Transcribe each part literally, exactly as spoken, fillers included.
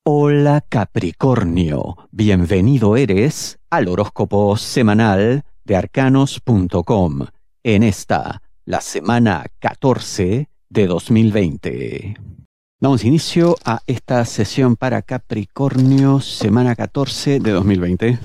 Hola Capricornio, bienvenido eres al horóscopo semanal de arcanos punto com en esta, la semana catorce de dos mil veinte. Damos inicio a esta sesión para Capricornio, semana catorce de dos mil veinte.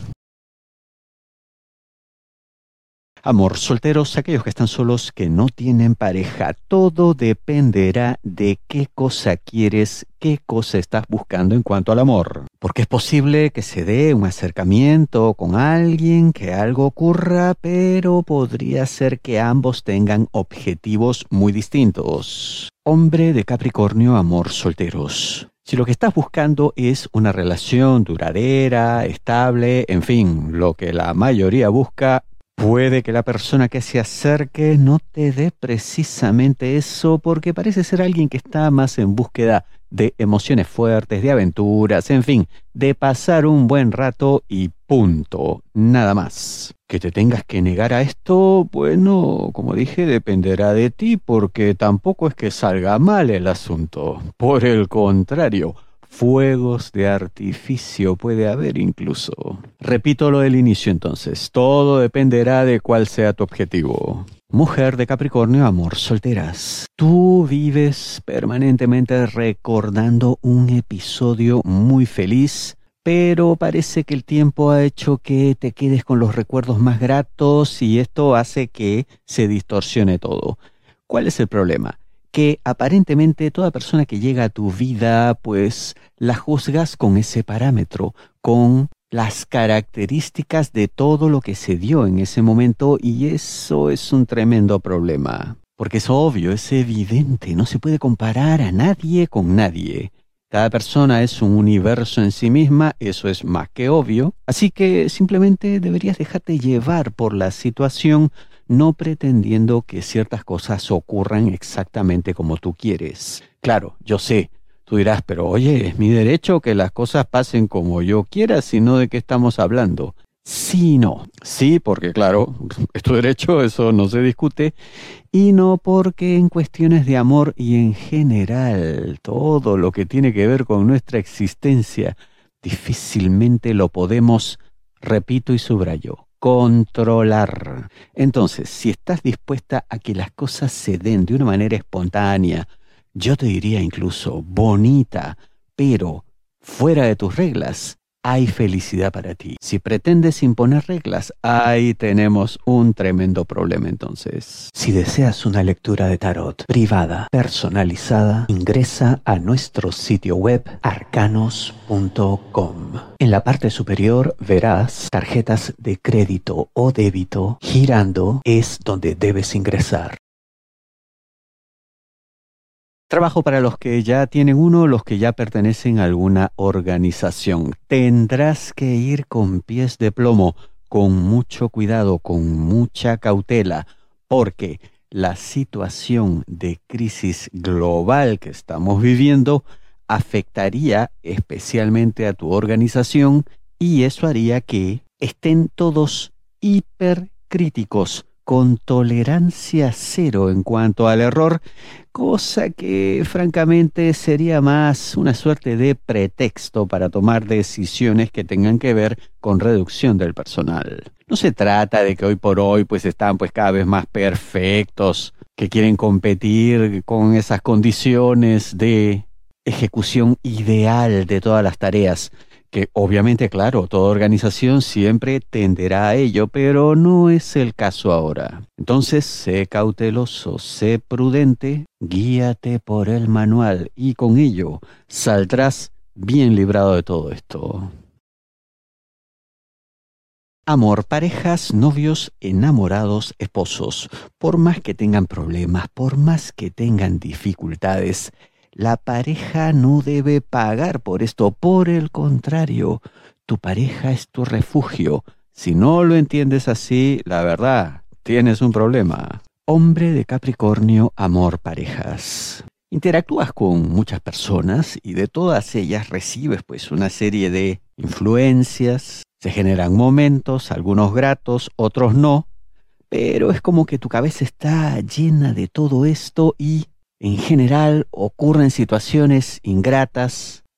Amor, solteros, aquellos que están solos, que no tienen pareja, todo dependerá de qué cosa quieres, qué cosa estás buscando en cuanto al amor. Porque es posible que se dé un acercamiento con alguien, que algo ocurra, pero podría ser que ambos tengan objetivos muy distintos. Hombre de Capricornio, amor, solteros. Si lo que estás buscando es una relación duradera, estable, en fin, lo que la mayoría busca, puede que la persona que se acerque no te dé precisamente eso porque parece ser alguien que está más en búsqueda de emociones fuertes, de aventuras, en fin, de pasar un buen rato y punto, nada más. Que te tengas que negar a esto, bueno, como dije, dependerá de ti porque tampoco es que salga mal el asunto. Por el contrario, fuegos de artificio puede haber incluso. Repito lo del inicio entonces. Todo dependerá de cuál sea tu objetivo. Mujer de Capricornio, amor, solteras. Tú vives permanentemente recordando un episodio muy feliz, pero parece que el tiempo ha hecho que te quedes con los recuerdos más gratos y esto hace que se distorsione todo. ¿Cuál es el problema? Que aparentemente toda persona que llega a tu vida, pues la juzgas con ese parámetro, con las características de todo lo que se dio en ese momento, y eso es un tremendo problema. Porque es obvio, es evidente, no se puede comparar a nadie con nadie. Cada persona es un universo en sí misma, eso es más que obvio. Así que simplemente deberías dejarte llevar por la situación, no pretendiendo que ciertas cosas ocurran exactamente como tú quieres. Claro, yo sé, tú dirás, pero oye, es mi derecho que las cosas pasen como yo quiera, sino de qué estamos hablando. Sí y no. Sí, porque claro, es tu derecho, eso no se discute. Y no porque en cuestiones de amor y en general, todo lo que tiene que ver con nuestra existencia, difícilmente lo podemos, repito y subrayo, controlar. Entonces, si estás dispuesta a que las cosas se den de una manera espontánea, yo te diría incluso bonita, pero fuera de tus reglas, hay felicidad para ti. Si pretendes imponer reglas, ahí tenemos un tremendo problema entonces. Si deseas una lectura de tarot privada, personalizada, ingresa a nuestro sitio web arcanos punto com. En la parte superior verás tarjetas de crédito o débito. Girando es donde debes ingresar. Trabajo para los que ya tienen uno, los que ya pertenecen a alguna organización. Tendrás que ir con pies de plomo, con mucho cuidado, con mucha cautela, porque la situación de crisis global que estamos viviendo afectaría especialmente a tu organización y eso haría que estén todos hipercríticos, con tolerancia cero en cuanto al error, cosa que francamente sería más una suerte de pretexto para tomar decisiones que tengan que ver con reducción del personal. No se trata de que hoy por hoy pues están pues cada vez más perfectos, que quieren competir con esas condiciones de ejecución ideal de todas las tareas, que obviamente, claro, toda organización siempre tenderá a ello, pero no es el caso ahora. Entonces, sé cauteloso, sé prudente, guíate por el manual y con ello saldrás bien librado de todo esto. Amor, parejas, novios, enamorados, esposos. Por más que tengan problemas, por más que tengan dificultades, la pareja no debe pagar por esto. Por el contrario, tu pareja es tu refugio. Si no lo entiendes así, la verdad, tienes un problema. Hombre de Capricornio, amor, parejas. Interactúas con muchas personas y de todas ellas recibes pues una serie de influencias. Se generan momentos, algunos gratos, otros no, pero es como que tu cabeza está llena de todo esto y en general ocurren situaciones ingratas,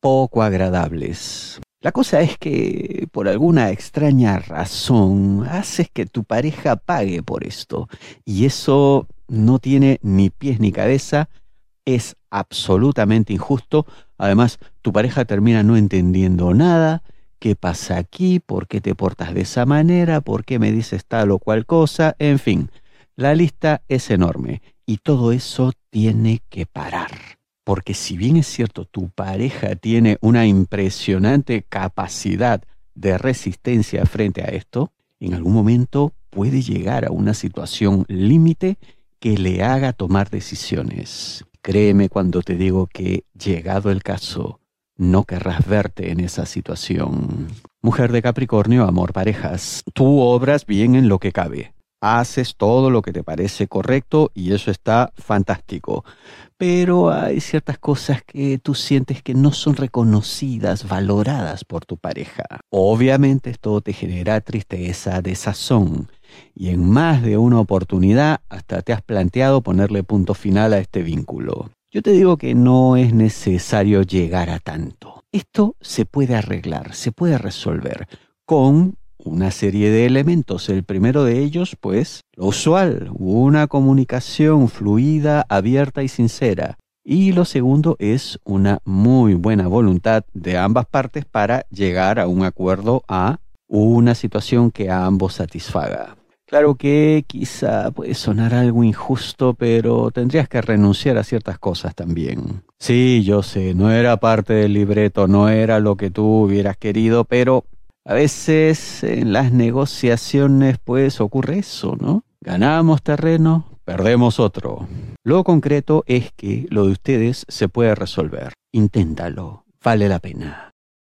poco agradables. La cosa es que, por alguna extraña razón, haces que tu pareja pague por esto. Y eso no tiene ni pies ni cabeza, es absolutamente injusto. Además, tu pareja termina no entendiendo nada. ¿Qué pasa aquí? ¿Por qué te portas de esa manera? ¿Por qué me dices tal o cual cosa? En fin, la lista es enorme y todo eso tiene que parar. Porque si bien es cierto, tu pareja tiene una impresionante capacidad de resistencia frente a esto, en algún momento puede llegar a una situación límite que le haga tomar decisiones. Créeme cuando te digo que, llegado el caso, no querrás verte en esa situación. Mujer de Capricornio, amor, parejas. Tú obras bien en lo que cabe. Haces todo lo que te parece correcto y eso está fantástico. Pero hay ciertas cosas que tú sientes que no son reconocidas, valoradas por tu pareja. Obviamente esto te genera tristeza, desazón. Y en más de una oportunidad hasta te has planteado ponerle punto final a este vínculo. Yo te digo que no es necesario llegar a tanto. Esto se puede arreglar, se puede resolver con una serie de elementos. El primero de ellos, pues, lo usual, una comunicación fluida, abierta y sincera. Y lo segundo es una muy buena voluntad de ambas partes para llegar a un acuerdo, a una situación que a ambos satisfaga. Claro que quizá puede sonar algo injusto, pero tendrías que renunciar a ciertas cosas también. Sí, yo sé, no era parte del libreto, no era lo que tú hubieras querido, pero a veces en las negociaciones pues ocurre eso, ¿no? Ganamos terreno, perdemos otro. Lo concreto es que lo de ustedes se puede resolver. Inténtalo, vale la pena.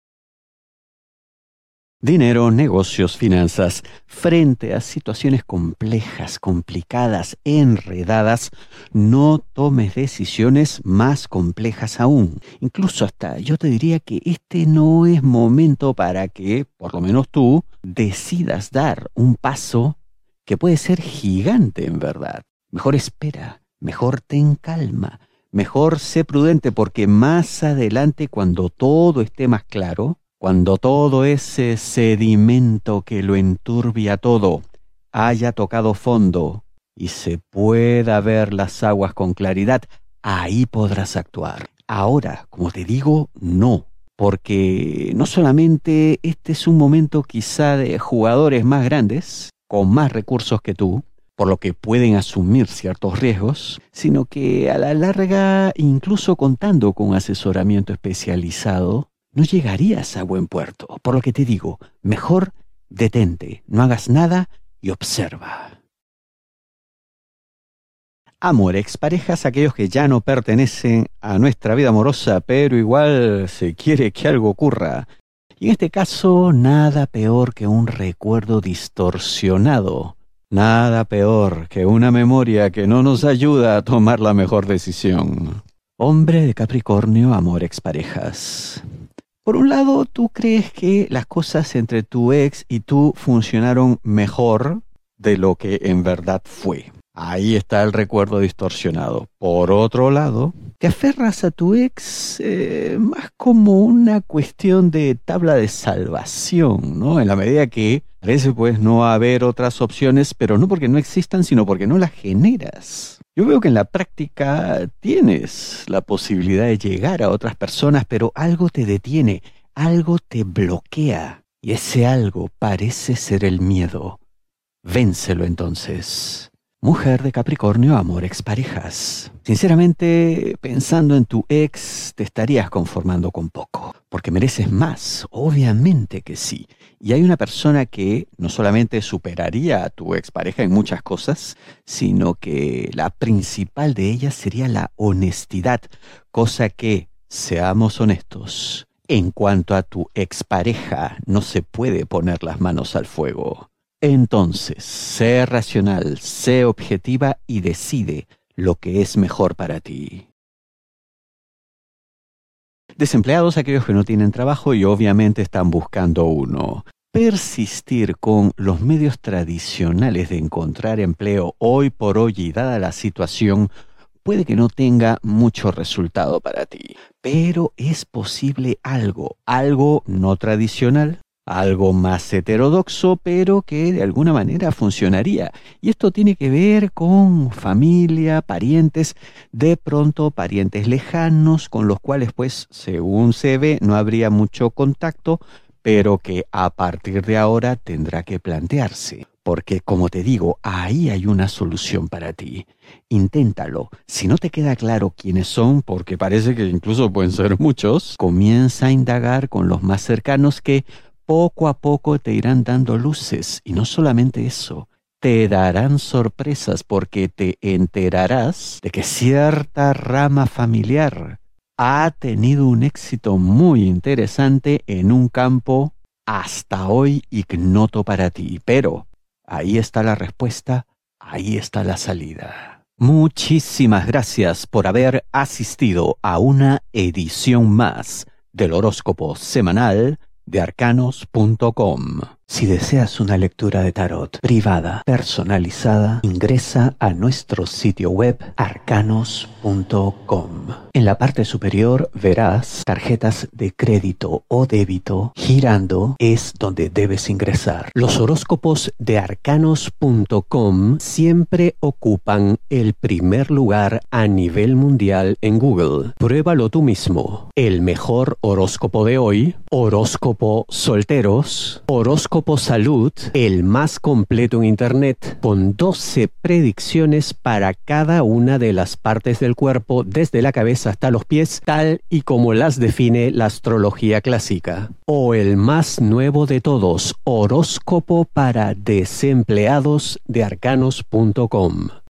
Dinero, negocios, finanzas. Frente a situaciones complejas, complicadas, enredadas, no tomes decisiones más complejas aún. Incluso hasta yo te diría que este no es momento para que, por lo menos tú, decidas dar un paso que puede ser gigante en verdad. Mejor espera, mejor ten calma, mejor sé prudente porque más adelante, cuando todo esté más claro, cuando todo ese sedimento que lo enturbia todo haya tocado fondo y se pueda ver las aguas con claridad, ahí podrás actuar. Ahora, como te digo, no, porque no solamente este es un momento quizá de jugadores más grandes, con más recursos que tú, por lo que pueden asumir ciertos riesgos, sino que a la larga, incluso contando con asesoramiento especializado, no llegarías a buen puerto. Por lo que te digo, mejor detente, no hagas nada y observa. Amor, exparejas, aquellos que ya no pertenecen a nuestra vida amorosa, pero igual se quiere que algo ocurra. Y en este caso, nada peor que un recuerdo distorsionado. Nada peor que una memoria que no nos ayuda a tomar la mejor decisión. Hombre de Capricornio, amor, exparejas. Por un lado, tú crees que las cosas entre tu ex y tú funcionaron mejor de lo que en verdad fue. Ahí está el recuerdo distorsionado. Por otro lado, te aferras a tu ex eh, más como una cuestión de tabla de salvación, ¿no? En la medida que parece pues no haber otras opciones, pero no porque no existan, sino porque no las generas. Yo veo que en la práctica tienes la posibilidad de llegar a otras personas, pero algo te detiene, algo te bloquea. Y ese algo parece ser el miedo. Vénselo entonces. Mujer de Capricornio, amor, exparejas. Sinceramente, pensando en tu ex, te estarías conformando con poco, porque mereces más, obviamente que sí. Y hay una persona que no solamente superaría a tu expareja en muchas cosas, sino que la principal de ellas sería la honestidad, cosa que, seamos honestos, en cuanto a tu expareja, no se puede poner las manos al fuego. Entonces, sé racional, sé objetiva y decide lo que es mejor para ti. Desempleados, aquellos que no tienen trabajo y obviamente están buscando uno. Persistir con los medios tradicionales de encontrar empleo hoy por hoy y dada la situación puede que no tenga mucho resultado para ti, pero es posible algo, algo no tradicional, algo más heterodoxo, pero que de alguna manera funcionaría. Y esto tiene que ver con familia, parientes, de pronto parientes lejanos, con los cuales, pues, según se ve, no habría mucho contacto, pero que a partir de ahora tendrá que plantearse. Porque, como te digo, ahí hay una solución para ti. Inténtalo. Si no te queda claro quiénes son, porque parece que incluso pueden ser muchos, comienza a indagar con los más cercanos que poco a poco te irán dando luces. Y no solamente eso, te darán sorpresas porque te enterarás de que cierta rama familiar ha tenido un éxito muy interesante en un campo hasta hoy ignoto para ti. Pero ahí está la respuesta, ahí está la salida. Muchísimas gracias por haber asistido a una edición más del horóscopo semanal de arcanos punto com. Si deseas una lectura de tarot privada, personalizada, ingresa a nuestro sitio web arcanos punto com. En la parte superior verás tarjetas de crédito o débito girando, es donde debes ingresar. Los horóscopos de arcanos punto com siempre ocupan el primer lugar a nivel mundial en Google. Pruébalo tú mismo. El mejor horóscopo de hoy, horóscopo solteros, horóscopo salud, el más completo en internet, con doce predicciones para cada una de las partes del cuerpo, desde la cabeza hasta los pies, tal y como las define la astrología clásica. O el más nuevo de todos, horóscopo para desempleados de arcanos punto com.